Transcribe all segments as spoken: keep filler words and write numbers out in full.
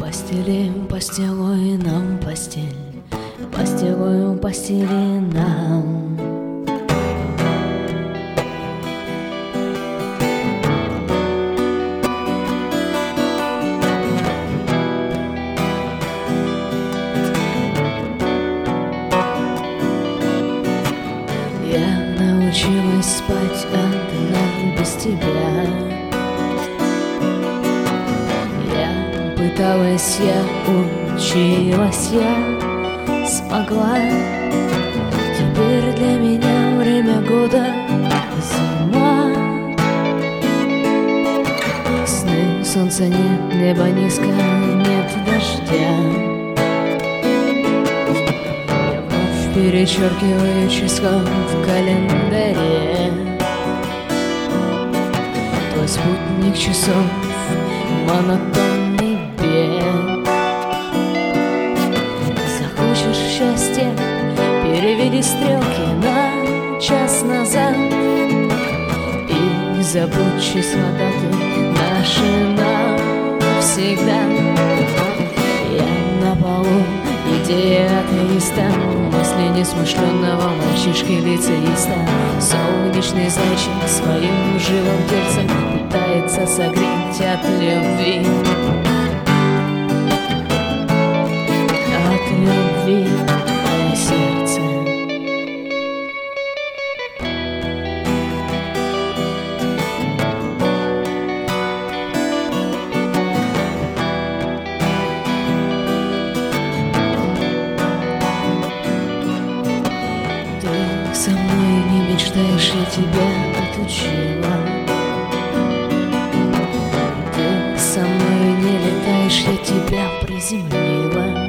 Постелим, постелой нам постель, постелою постели нам. Я научилась спать одна без тебя. Пыталась я, училась я, смогла. Теперь для меня время года зима. Сны, солнца нет, небо низко, нет дождя. Я вновь перечеркиваю число в календаре. Твой спутник часов монотонный. Захочешь счастья, переведи стрелки на час назад и забудь числа даты наши навсегда. Я на полу, идея атеиста, мысли несмышленного мальчишки-лицеиста. Солнечный зайчик своим живым тельцем пытается согреть от любви. Любви мое сердце. Ты со мной не мечтаешь, я тебя отучила. Ты со мной не летаешь, я тебя приземлила.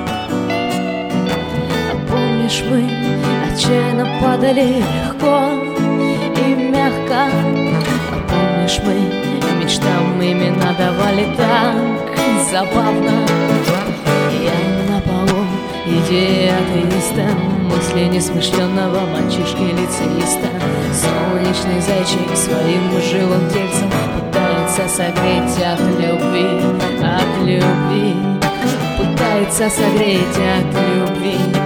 Мы отчаянно падали легко и мягко. А помнишь, мы мечтам имена давали так забавно. Я на полу, идея атеиста, мысли несмышленного мальчишки-лицеиста. Солнечный зайчик своим живым тельцем пытается согреть от любви, от любви. Пытается согреть от любви.